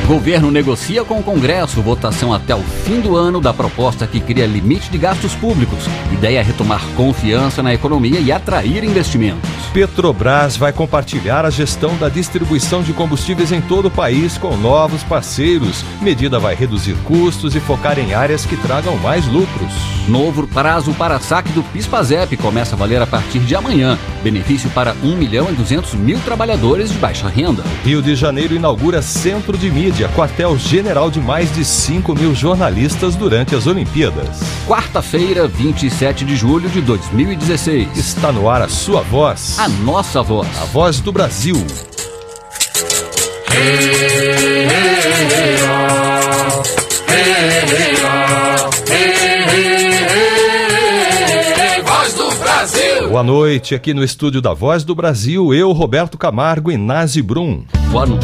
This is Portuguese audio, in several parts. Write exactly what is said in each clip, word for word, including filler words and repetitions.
Governo negocia com o Congresso votação até o fim do ano da proposta que cria limite de gastos públicos. Ideia é retomar confiança na economia e atrair investimentos. Petrobras vai compartilhar a gestão da distribuição de combustíveis em todo o país com novos parceiros. Medida vai reduzir custos e focar em áreas que tragam mais lucros. Novo prazo para saque do PIS/PASEP começa a valer a partir de amanhã. Benefício para um milhão e duzentos mil trabalhadores de baixa renda. Rio de Janeiro inaugura Centro de Mídia, quartel-general de mais de cinco mil jornalistas durante as Olimpíadas. Quarta-feira, vinte e sete de julho de dois mil e dezesseis. Está no ar a sua voz. A nossa voz. A voz do Brasil. Hey, hey, hey, oh. Hey, hey, oh. Hey, hey, hey, voz do Brasil. Boa noite, aqui no estúdio da Voz do Brasil, eu, Roberto Camargo e Nazi Brum. Boa noite.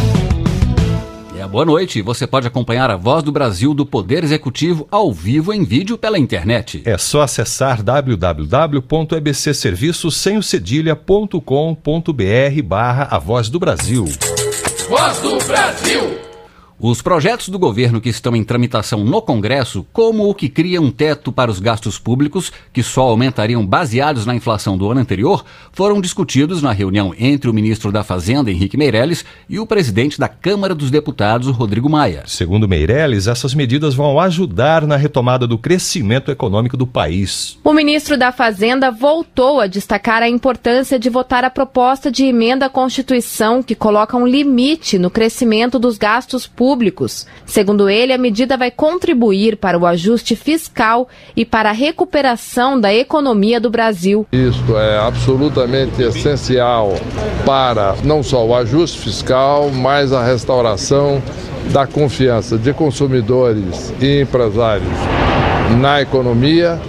É, boa noite. Você pode acompanhar a Voz do Brasil do Poder Executivo ao vivo em vídeo pela internet. É só acessar w w w ponto e b c serviços sem o cedilha ponto com ponto b r barra a Voz do Brasil. Voz do Brasil. Os projetos do governo que estão em tramitação no Congresso, como o que cria um teto para os gastos públicos, que só aumentariam baseados na inflação do ano anterior, foram discutidos na reunião entre o ministro da Fazenda, Henrique Meirelles, e o presidente da Câmara dos Deputados, Rodrigo Maia. Segundo Meirelles, essas medidas vão ajudar na retomada do crescimento econômico do país. O ministro da Fazenda voltou a destacar a importância de votar a proposta de emenda à Constituição que coloca um limite no crescimento dos gastos públicos. Públicos. Segundo ele, a medida vai contribuir para o ajuste fiscal e para a recuperação da economia do Brasil. Isto é absolutamente essencial para não só o ajuste fiscal, mas a restauração da confiança de consumidores e empresários na economia,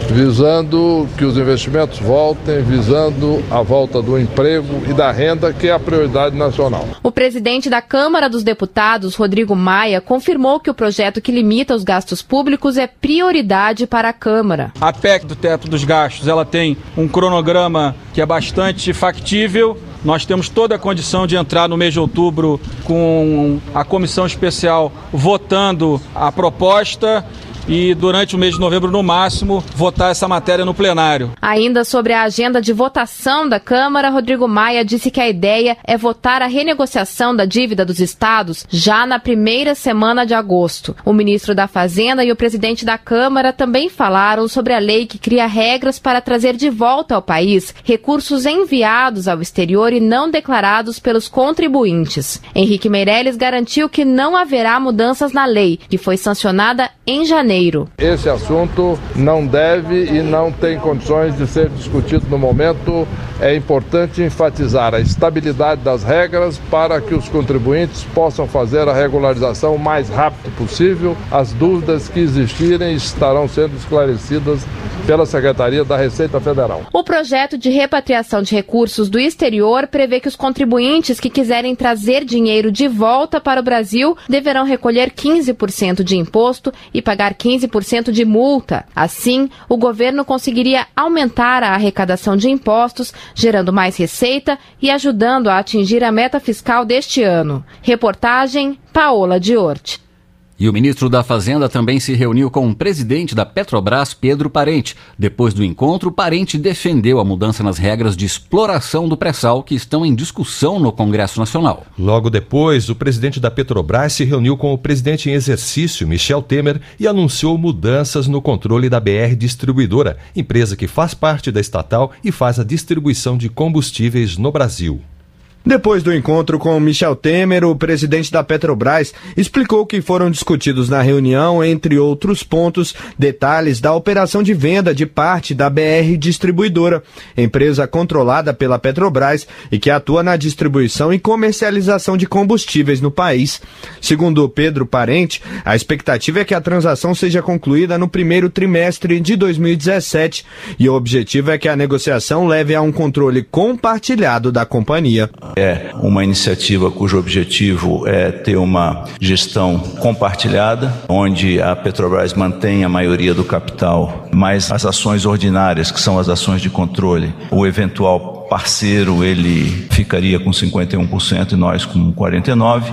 visando que os investimentos voltem, visando a volta do emprego e da renda, que é a prioridade nacional. O presidente da Câmara dos Deputados, Rodrigo Maia, confirmou que o projeto que limita os gastos públicos é prioridade para a Câmara. A P E C do teto dos gastos, ela tem um cronograma que é bastante factível. Nós temos toda a condição de entrar no mês de outubro com a comissão especial votando a proposta e durante o mês de novembro, no máximo, votar essa matéria no plenário. Ainda sobre a agenda de votação da Câmara, Rodrigo Maia disse que a ideia é votar a renegociação da dívida dos estados já na primeira semana de agosto. O ministro da Fazenda e o presidente da Câmara também falaram sobre a lei que cria regras para trazer de volta ao país recursos enviados ao exterior e não declarados pelos contribuintes. Henrique Meirelles garantiu que não haverá mudanças na lei, que foi sancionada em janeiro. Esse assunto não deve e não tem condições de ser discutido no momento. É importante enfatizar a estabilidade das regras para que os contribuintes possam fazer a regularização o mais rápido possível. As dúvidas que existirem estarão sendo esclarecidas pela Secretaria da Receita Federal. O projeto de repatriação de recursos do exterior prevê que os contribuintes que quiserem trazer dinheiro de volta para o Brasil deverão recolher quinze por cento de imposto e pagar quinze por cento de multa. Assim, o governo conseguiria aumentar a arrecadação de impostos, gerando mais receita e ajudando a atingir a meta fiscal deste ano. Reportagem Paola Diorte. E o ministro da Fazenda também se reuniu com o presidente da Petrobras, Pedro Parente. Depois do encontro, Parente defendeu a mudança nas regras de exploração do pré-sal que estão em discussão no Congresso Nacional. Logo depois, o presidente da Petrobras se reuniu com o presidente em exercício, Michel Temer, e anunciou mudanças no controle da B R Distribuidora, empresa que faz parte da estatal e faz a distribuição de combustíveis no Brasil. Depois do encontro com Michel Temer, o presidente da Petrobras explicou que foram discutidos na reunião, entre outros pontos, detalhes da operação de venda de parte da B R Distribuidora, empresa controlada pela Petrobras e que atua na distribuição e comercialização de combustíveis no país. Segundo Pedro Parente, a expectativa é que a transação seja concluída no primeiro trimestre de dois mil e dezessete e o objetivo é que a negociação leve a um controle compartilhado da companhia. É uma iniciativa cujo objetivo é ter uma gestão compartilhada, onde a Petrobras mantém a maioria do capital, mas as ações ordinárias, que são as ações de controle, o eventual parceiro ele ficaria com cinquenta e um por cento e nós com quarenta e nove por cento.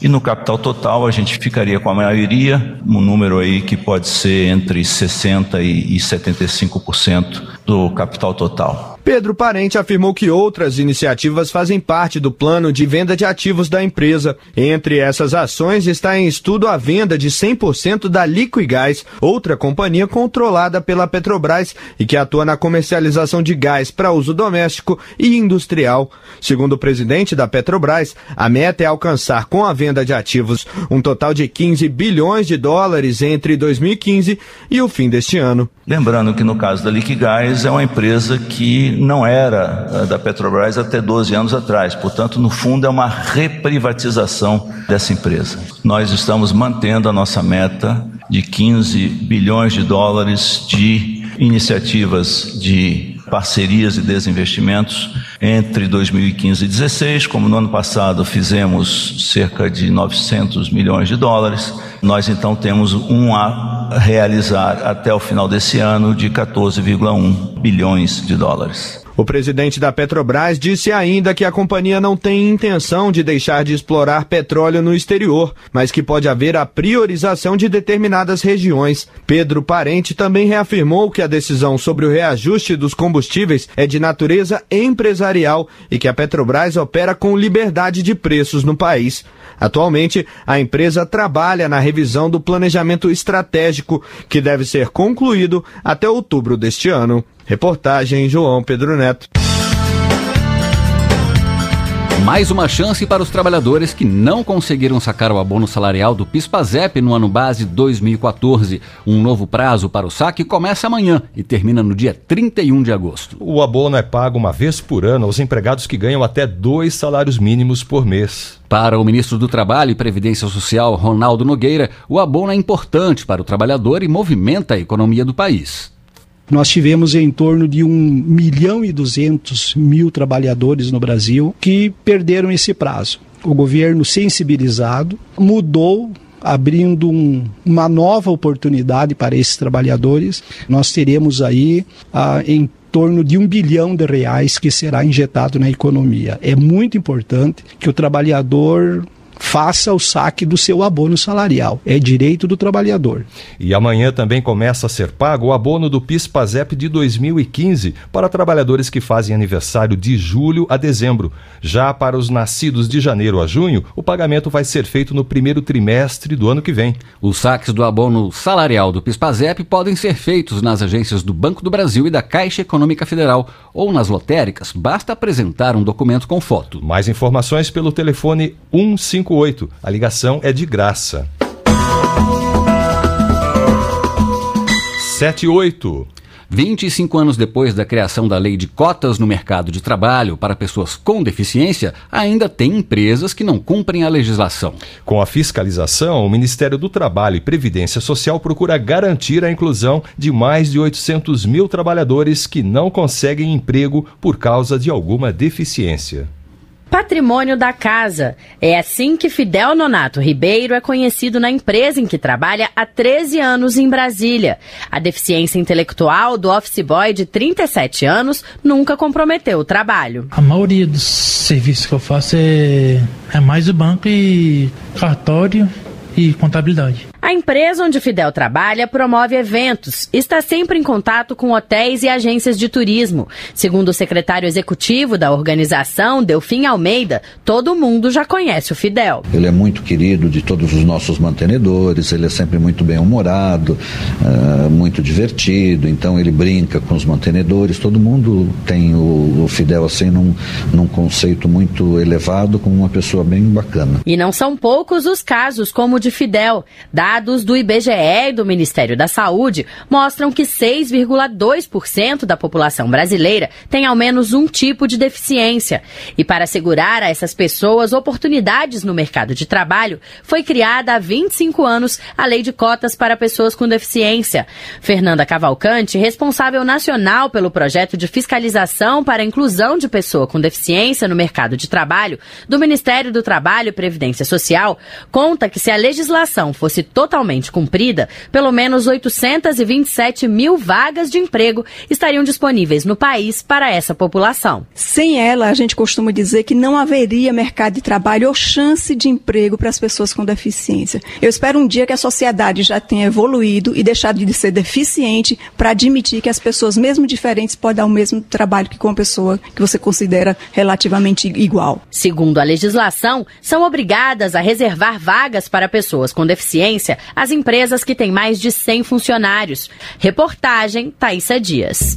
E no capital total a gente ficaria com a maioria, um número aí que pode ser entre sessenta por cento e setenta e cinco por cento do capital total. Pedro Parente afirmou que outras iniciativas fazem parte do plano de venda de ativos da empresa. Entre essas ações está em estudo a venda de cem por cento da Liquigás, outra companhia controlada pela Petrobras e que atua na comercialização de gás para uso doméstico e industrial. Segundo o presidente da Petrobras, a meta é alcançar com a venda de ativos um total de quinze bilhões de dólares entre dois mil e quinze e o fim deste ano. Lembrando que no caso da Liquigás é uma empresa que não era da Petrobras até doze anos atrás, portanto, no fundo é uma reprivatização dessa empresa. Nós estamos mantendo a nossa meta de quinze bilhões de dólares de iniciativas de parcerias e desinvestimentos entre dois mil e quinze e dois mil e dezesseis, como no ano passado fizemos cerca de novecentos milhões de dólares, nós então temos um a realizar até o final desse ano de quatorze vírgula um bilhões de dólares. O presidente da Petrobras disse ainda que a companhia não tem intenção de deixar de explorar petróleo no exterior, mas que pode haver a priorização de determinadas regiões. Pedro Parente também reafirmou que a decisão sobre o reajuste dos combustíveis é de natureza empresarial e que a Petrobras opera com liberdade de preços no país. Atualmente, a empresa trabalha na revisão do planejamento estratégico, que deve ser concluído até outubro deste ano. Reportagem João Pedro Neto. Mais uma chance para os trabalhadores que não conseguiram sacar o abono salarial do PIS/PASEP no ano base dois mil e quatorze. Um novo prazo para o saque começa amanhã e termina no dia trinta e um de agosto. O abono é pago uma vez por ano aos empregados que ganham até dois salários mínimos por mês. Para o ministro do Trabalho e Previdência Social, Ronaldo Nogueira, o abono é importante para o trabalhador e movimenta a economia do país. Nós tivemos em torno de um milhão e duzentos mil trabalhadores no Brasil que perderam esse prazo. O governo sensibilizado mudou, abrindo um, uma nova oportunidade para esses trabalhadores. Nós teremos aí ah, em torno de um bilhão de reais que será injetado na economia. É muito importante que o trabalhador faça o saque do seu abono salarial. É direito do trabalhador. E amanhã também começa a ser pago o abono do PIS/PASEP de dois mil e quinze para trabalhadores que fazem aniversário de julho a dezembro. Já para os nascidos de janeiro a junho, o pagamento vai ser feito no primeiro trimestre do ano que vem. Os saques do abono salarial do PIS/PASEP podem ser feitos nas agências do Banco do Brasil e da Caixa Econômica Federal ou nas lotéricas. Basta apresentar um documento com foto. Mais informações pelo telefone um cinco oito. A ligação é de graça. setenta e oito. vinte e cinco anos depois da criação da lei de cotas no mercado de trabalho para pessoas com deficiência, ainda tem empresas que não cumprem a legislação. Com a fiscalização, o Ministério do Trabalho e Previdência Social procura garantir a inclusão de mais de oitocentos mil trabalhadores que não conseguem emprego por causa de alguma deficiência. Patrimônio da casa. É assim que Fidel Nonato Ribeiro é conhecido na empresa em que trabalha há treze anos em Brasília. A deficiência intelectual do office boy de trinta e sete anos nunca comprometeu o trabalho. A maioria dos serviços que eu faço é, é mais o banco e cartório e contabilidade. A empresa onde Fidel trabalha promove eventos, está sempre em contato com hotéis e agências de turismo. Segundo o secretário executivo da organização, Delfim Almeida, todo mundo já conhece o Fidel. Ele é muito querido de todos os nossos mantenedores, ele é sempre muito bem-humorado, uh, muito divertido, então ele brinca com os mantenedores, todo mundo tem o, o Fidel assim num, num conceito muito elevado, como uma pessoa bem bacana. E não são poucos os casos como o de Fidel. Dados do I B G E e do Ministério da Saúde mostram que seis vírgula dois por cento da população brasileira tem ao menos um tipo de deficiência. E para assegurar a essas pessoas oportunidades no mercado de trabalho, foi criada há vinte e cinco anos a Lei de Cotas para Pessoas com Deficiência. Fernanda Cavalcante, responsável nacional pelo projeto de fiscalização para a inclusão de pessoa com deficiência no mercado de trabalho do Ministério do Trabalho e Previdência Social, conta que se a legislação fosse totalmente totalmente cumprida, pelo menos oitocentos e vinte e sete mil vagas de emprego estariam disponíveis no país para essa população. Sem ela, a gente costuma dizer que não haveria mercado de trabalho ou chance de emprego para as pessoas com deficiência. Eu espero um dia que a sociedade já tenha evoluído e deixado de ser deficiente para admitir que as pessoas, mesmo diferentes, podem dar o mesmo trabalho que com uma pessoa que você considera relativamente igual. Segundo a legislação, são obrigadas a reservar vagas para pessoas com deficiência as empresas que têm mais de cem funcionários. Reportagem Thaísa Dias.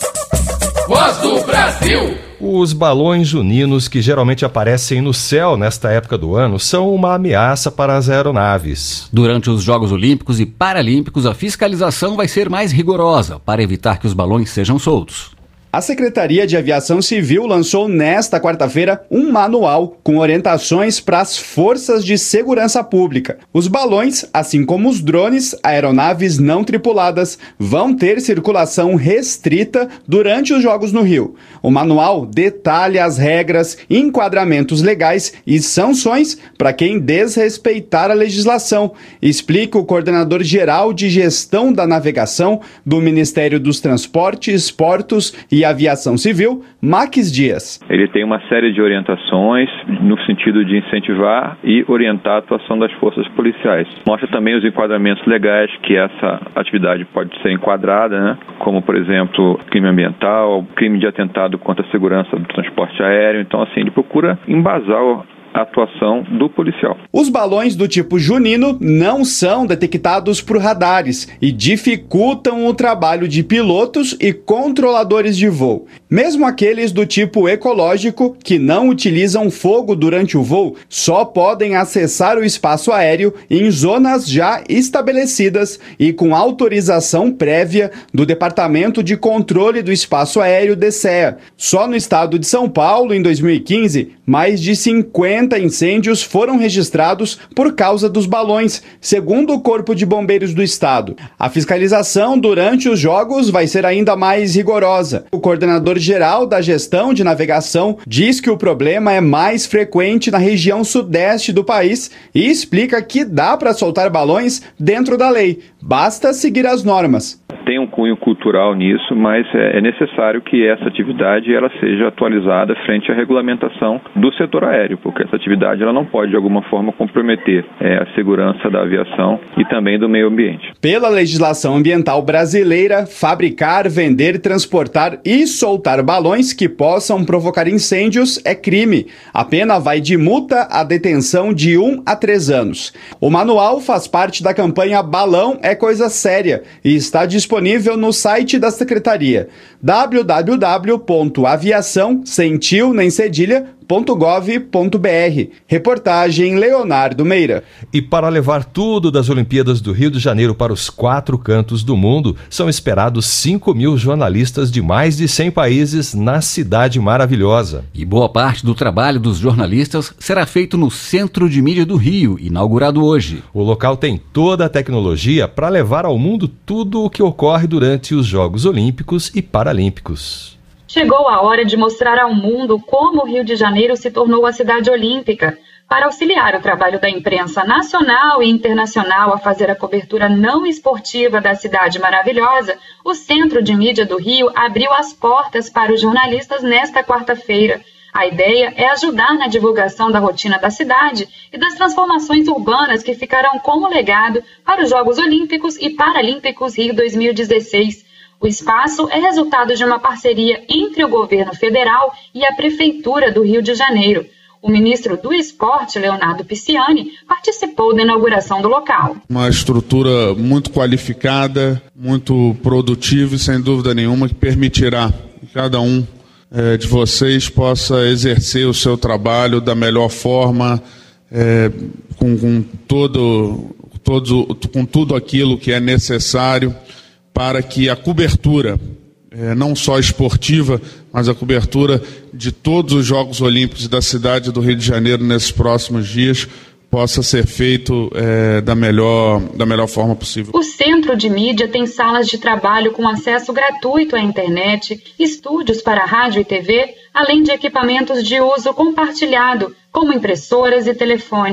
Voz do Brasil. Os balões juninos que geralmente aparecem no céu nesta época do ano são uma ameaça para as aeronaves. Durante os Jogos Olímpicos e Paralímpicos, a fiscalização vai ser mais rigorosa para evitar que os balões sejam soltos. A Secretaria de Aviação Civil lançou nesta quarta-feira um manual com orientações para as forças de segurança pública. Os balões, assim como os drones, aeronaves não tripuladas, vão ter circulação restrita durante os Jogos no Rio. O manual detalha as regras, enquadramentos legais e sanções para quem desrespeitar a legislação, explica o coordenador-geral de gestão da navegação do Ministério dos Transportes, Portos e Aviação Civil, Max Dias. Ele tem uma série de orientações no sentido de incentivar e orientar a atuação das forças policiais. Mostra também os enquadramentos legais que essa atividade pode ser enquadrada, né? Como, por exemplo, crime ambiental, crime de atentado contra a segurança do transporte aéreo. Então, assim, ele procura embasar a atuação do policial. Os balões do tipo junino não são detectados por radares e dificultam o trabalho de pilotos e controladores de voo. Mesmo aqueles do tipo ecológico, que não utilizam fogo durante o voo, só podem acessar o espaço aéreo em zonas já estabelecidas e com autorização prévia do Departamento de Controle do Espaço Aéreo, DECEA. Só no estado de São Paulo, em dois mil e quinze, mais de cinquenta incêndios foram registrados por causa dos balões, segundo o Corpo de Bombeiros do Estado. A fiscalização durante os jogos vai ser ainda mais rigorosa. O coordenador-geral da gestão de navegação diz que o problema é mais frequente na região sudeste do país e explica que dá para soltar balões dentro da lei, basta seguir as normas. Tem um cunho cultural nisso, mas é necessário que essa atividade ela seja atualizada frente à regulamentação do setor aéreo, porque essa atividade ela não pode de alguma forma comprometer é, a segurança da aviação e também do meio ambiente. Pela legislação ambiental brasileira, fabricar, vender, transportar e soltar balões que possam provocar incêndios é crime. A pena vai de multa a detenção de um a três anos. O manual faz parte da campanha Balão é Coisa Séria e está disponível disponível no site da Secretaria, w w w ponto aviação sem tio nem cedilha ponto gov ponto b r. Reportagem Leonardo Meira. E para levar tudo das Olimpíadas do Rio de Janeiro para os quatro cantos do mundo, são esperados cinco mil jornalistas de mais de cem países na Cidade Maravilhosa. E boa parte do trabalho dos jornalistas será feito no Centro de Mídia do Rio, inaugurado hoje. O local tem toda a tecnologia para levar ao mundo tudo o que ocorre durante os Jogos Olímpicos e Paralímpicos. Chegou a hora de mostrar ao mundo como o Rio de Janeiro se tornou a cidade olímpica. Para auxiliar o trabalho da imprensa nacional e internacional a fazer a cobertura não esportiva da cidade maravilhosa, o Centro de Mídia do Rio abriu as portas para os jornalistas nesta quarta-feira. A ideia é ajudar na divulgação da rotina da cidade e das transformações urbanas que ficarão como legado para os Jogos Olímpicos e Paralímpicos Rio dois mil e dezesseis. O espaço é resultado de uma parceria entre o governo federal e a Prefeitura do Rio de Janeiro. O ministro do Esporte, Leonardo Pisciani, participou da inauguração do local. Uma estrutura muito qualificada, muito produtiva e, sem dúvida nenhuma, que permitirá que cada um eh, de vocês possa exercer o seu trabalho da melhor forma, eh, com, com, todo, todo, com tudo aquilo que é necessário para que a cobertura, eh, não só esportiva, mas a cobertura de todos os Jogos Olímpicos da cidade do Rio de Janeiro nesses próximos dias possa ser feito eh, da melhor, da melhor forma possível. O Centro de Mídia tem salas de trabalho com acesso gratuito à internet, estúdios para rádio e T V, além de equipamentos de uso compartilhado, como impressoras e telefones.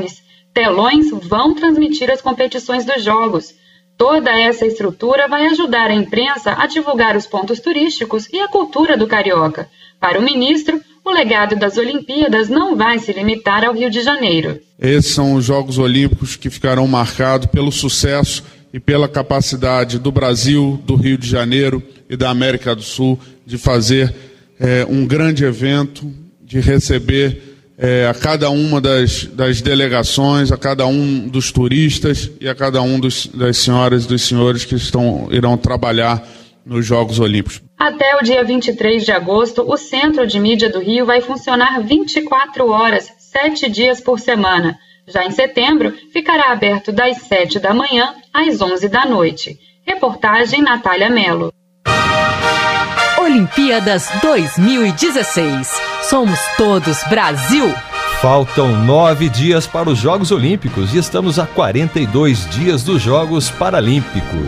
Telões vão transmitir as competições dos Jogos. Toda essa estrutura vai ajudar a imprensa a divulgar os pontos turísticos e a cultura do carioca. Para o ministro, o legado das Olimpíadas não vai se limitar ao Rio de Janeiro. Esses são os Jogos Olímpicos que ficarão marcados pelo sucesso e pela capacidade do Brasil, do Rio de Janeiro e da América do Sul de fazer é, um grande evento, de receber é, a cada uma das, das delegações, a cada um dos turistas e a cada um dos, das senhoras e dos senhores que estão, irão trabalhar nos Jogos Olímpicos. Até o dia vinte e três de agosto, o Centro de Mídia do Rio vai funcionar vinte e quatro horas, sete dias por semana. Já em setembro, ficará aberto das sete da manhã às onze da noite. Reportagem Natália Mello. Olimpíadas dois mil e dezesseis. Somos todos Brasil. Faltam nove dias para os Jogos Olímpicos e estamos a quarenta e dois dias dos Jogos Paralímpicos.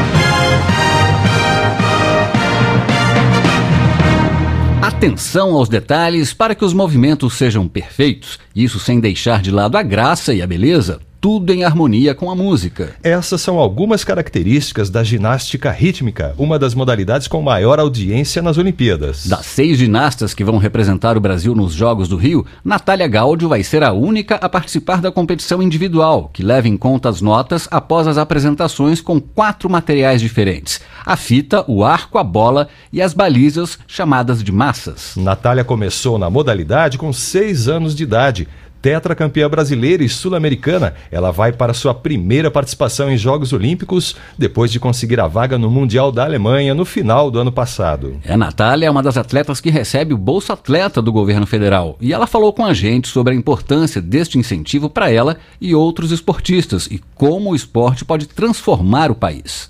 Atenção aos detalhes para que os movimentos sejam perfeitos, isso sem deixar de lado a graça e a beleza, tudo em harmonia com a música. Essas são algumas características da ginástica rítmica, uma das modalidades com maior audiência nas Olimpíadas. Das seis ginastas que vão representar o Brasil nos Jogos do Rio, Natália Gaudio vai ser a única a participar da competição individual, que leva em conta as notas após as apresentações com quatro materiais diferentes: a fita, o arco, a bola e as balizas, chamadas de massas. Natália começou na modalidade com seis anos de idade. Tetracampeã brasileira e sul-americana, ela vai para sua primeira participação em Jogos Olímpicos depois de conseguir a vaga no Mundial da Alemanha no final do ano passado. A Natália é uma das atletas que recebe o Bolsa Atleta do governo federal e ela falou com a gente sobre a importância deste incentivo para ela e outros esportistas e como o esporte pode transformar o país.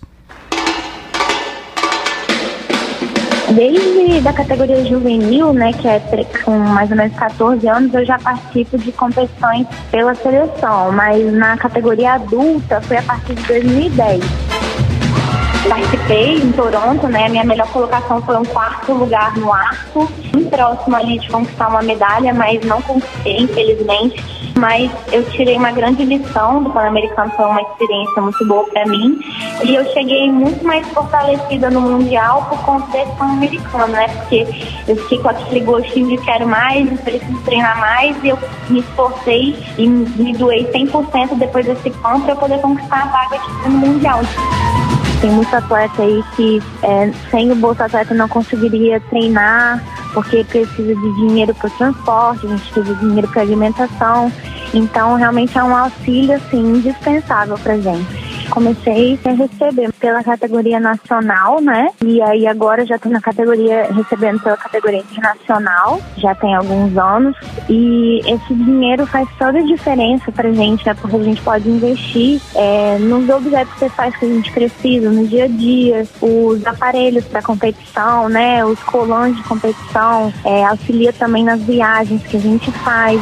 Desde da categoria juvenil, né, que é com mais ou menos catorze anos, eu já participo de competições pela seleção, mas na categoria adulta foi a partir de dois mil e dez. Participei em Toronto, né, a minha melhor colocação foi um quarto lugar no arco, muito próximo ali de conquistar uma medalha, mas não conquistei, infelizmente. Mas eu tirei uma grande lição do Pan-Americano, foi uma experiência muito boa para mim. E eu cheguei muito mais fortalecida no Mundial por conta desse Pan-Americano, né? Porque eu fiquei com aquele gostinho de quero mais, preciso treinar mais, e eu me esforcei e me doei cem por cento depois desse Pan para eu poder conquistar a vaga no Mundial. Tem muitos atletas aí que é, sem o Bolsa Atleta não conseguiria treinar, porque precisa de dinheiro para o transporte, a gente precisa de dinheiro para alimentação. Então, realmente é um auxílio assim, indispensável para a gente. Comecei sem receber pela categoria nacional, né? E aí agora já estou na categoria, recebendo pela categoria internacional, já tem alguns anos. E esse dinheiro faz toda a diferença pra gente, né? Porque a gente pode investir é, nos objetos pessoais que a gente precisa, no dia a dia, os aparelhos para competição, né? Os colãs de competição, é, auxilia também nas viagens que a gente faz.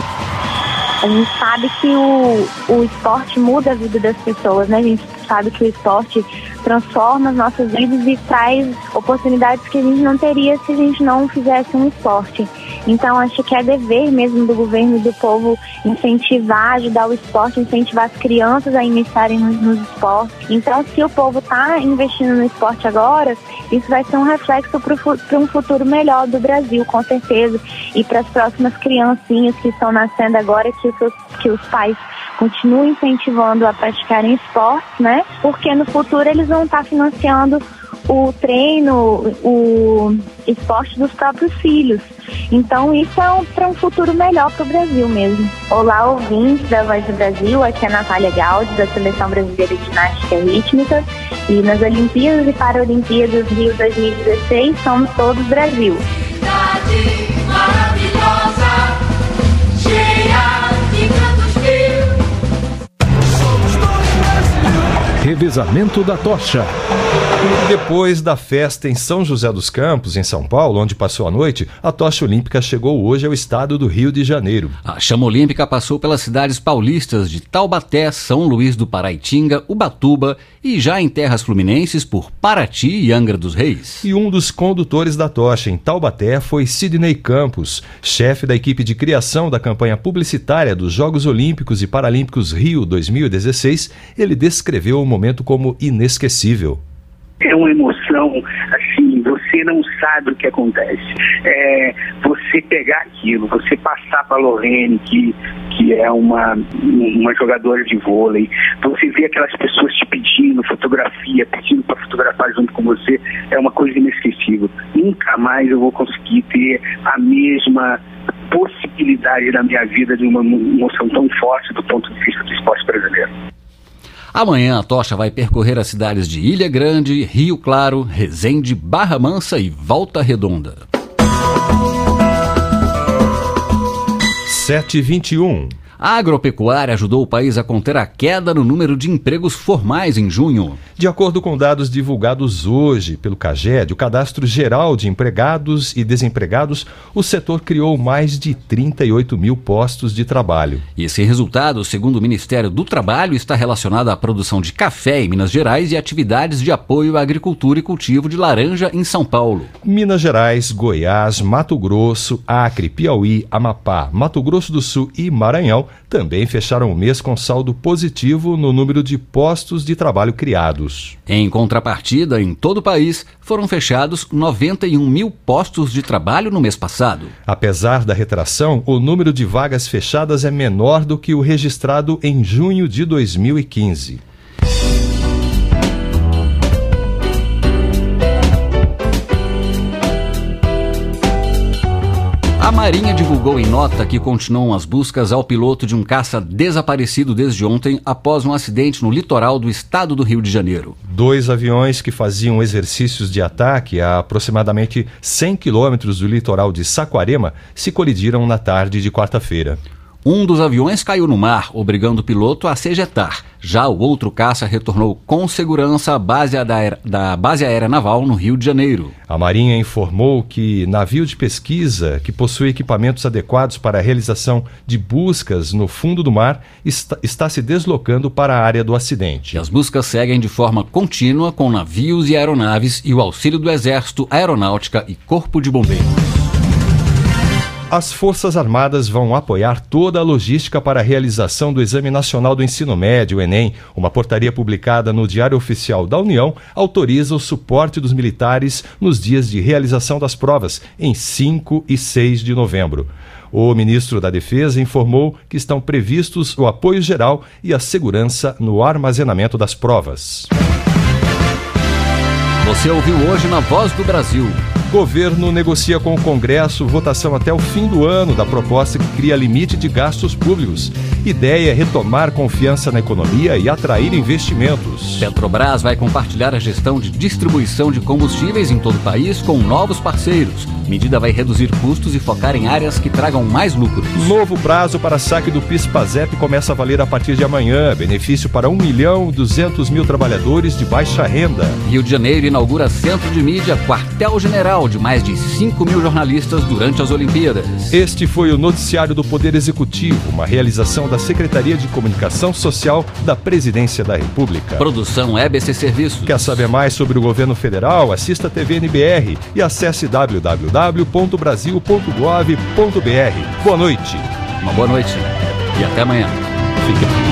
A gente sabe que o, o esporte muda a vida das pessoas, né? A gente sabe que o esporte transforma as nossas vidas e traz oportunidades que a gente não teria se a gente não fizesse um esporte. Então, acho que é dever mesmo do governo e do povo incentivar, ajudar o esporte, incentivar as crianças a iniciarem nos, nos esportes. Então, se o povo está investindo no esporte agora, isso vai ser um reflexo para um futuro melhor do Brasil, com certeza. E para as próximas criancinhas que estão nascendo agora, que os, seus, que os pais continuem incentivando a praticarem esportes, né? Porque no futuro eles vão estar financiando o treino, o esporte dos próprios filhos. Então isso é um, para um futuro melhor para o Brasil mesmo. Olá, ouvintes da Voz do Brasil, aqui é a Natália Gaudio, da Seleção Brasileira de Ginástica Rítmica. E nas Olimpíadas e Paralimpíadas Rio dois mil e dezesseis somos todos Brasil. Cidade maravilhosa, cheia de cantos mil. Revezamento da tocha. Depois da festa em São José dos Campos, em São Paulo, onde passou a noite, a tocha olímpica chegou hoje ao estado do Rio de Janeiro. A chama olímpica passou pelas cidades paulistas de Taubaté, São Luís do Paraitinga, Ubatuba e já em terras fluminenses por Paraty e Angra dos Reis. E um dos condutores da tocha em Taubaté foi Sidney Campos, chefe da equipe de criação da campanha publicitária dos Jogos Olímpicos e Paralímpicos Rio dois mil e dezesseis. Ele descreveu o momento como inesquecível. É uma emoção, assim, você não sabe o que acontece. É, você pegar aquilo, você passar para a Lorene, que, que é uma, uma jogadora de vôlei, você ver aquelas pessoas te pedindo fotografia, pedindo para fotografar junto com você, é uma coisa inesquecível. Nunca mais eu vou conseguir ter a mesma possibilidade na minha vida de uma emoção tão forte do ponto de vista do esporte brasileiro. Amanhã a tocha vai percorrer as cidades de Ilha Grande, Rio Claro, Resende, Barra Mansa e Volta Redonda. sete e vinte e um. A agropecuária ajudou o país a conter a queda no número de empregos formais em junho. De acordo com dados divulgados hoje pelo CAGED, o Cadastro Geral de Empregados e Desempregados, o setor criou mais de trinta e oito mil postos de trabalho. E esse resultado, segundo o Ministério do Trabalho, está relacionado à produção de café em Minas Gerais e atividades de apoio à agricultura e cultivo de laranja em São Paulo. Minas Gerais, Goiás, Mato Grosso, Acre, Piauí, Amapá, Mato Grosso do Sul e Maranhão também fecharam o mês com saldo positivo no número de postos de trabalho criados. Em contrapartida, em todo o país, foram fechados noventa e um mil postos de trabalho no mês passado. Apesar da retração, o número de vagas fechadas é menor do que o registrado em junho de dois mil e quinze. A Marinha divulgou em nota que continuam as buscas ao piloto de um caça desaparecido desde ontem após um acidente no litoral do estado do Rio de Janeiro. Dois aviões que faziam exercícios de ataque a aproximadamente cem quilômetros do litoral de Saquarema se colidiram na tarde de quarta-feira. Um dos aviões caiu no mar, obrigando o piloto a se ejetar. Já o outro caça retornou com segurança à base da, da Base Aérea Naval no Rio de Janeiro. A Marinha informou que navio de pesquisa que possui equipamentos adequados para a realização de buscas no fundo do mar está, está se deslocando para a área do acidente. E as buscas seguem de forma contínua com navios e aeronaves e o auxílio do Exército, Aeronáutica e Corpo de Bombeiros. As Forças Armadas vão apoiar toda a logística para a realização do Exame Nacional do Ensino Médio, o Enem. Uma portaria publicada no Diário Oficial da União autoriza o suporte dos militares nos dias de realização das provas, em cinco e seis de novembro. O ministro da Defesa informou que estão previstos o apoio geral e a segurança no armazenamento das provas. Você ouviu hoje na Voz do Brasil. Governo negocia com o Congresso votação até o fim do ano da proposta que cria limite de gastos públicos. Ideia é retomar confiança na economia e atrair investimentos. Petrobras vai compartilhar a gestão de distribuição de combustíveis em todo o país com novos parceiros. Medida vai reduzir custos e focar em áreas que tragam mais lucros. Novo prazo para saque do PIS/PASEP começa a valer a partir de amanhã. Benefício para um milhão e duzentos mil trabalhadores de baixa renda. Rio de Janeiro inaugura Centro de Mídia, quartel-general de mais de cinco mil jornalistas durante as Olimpíadas. Este foi o Noticiário do Poder Executivo, uma realização da Secretaria de Comunicação Social da Presidência da República. Produção E B C Serviços. Quer saber mais sobre o governo federal? Assista a T V N B R e acesse w w w ponto brasil ponto gov ponto b r. Boa noite. Uma boa noite e até amanhã. Fique bem.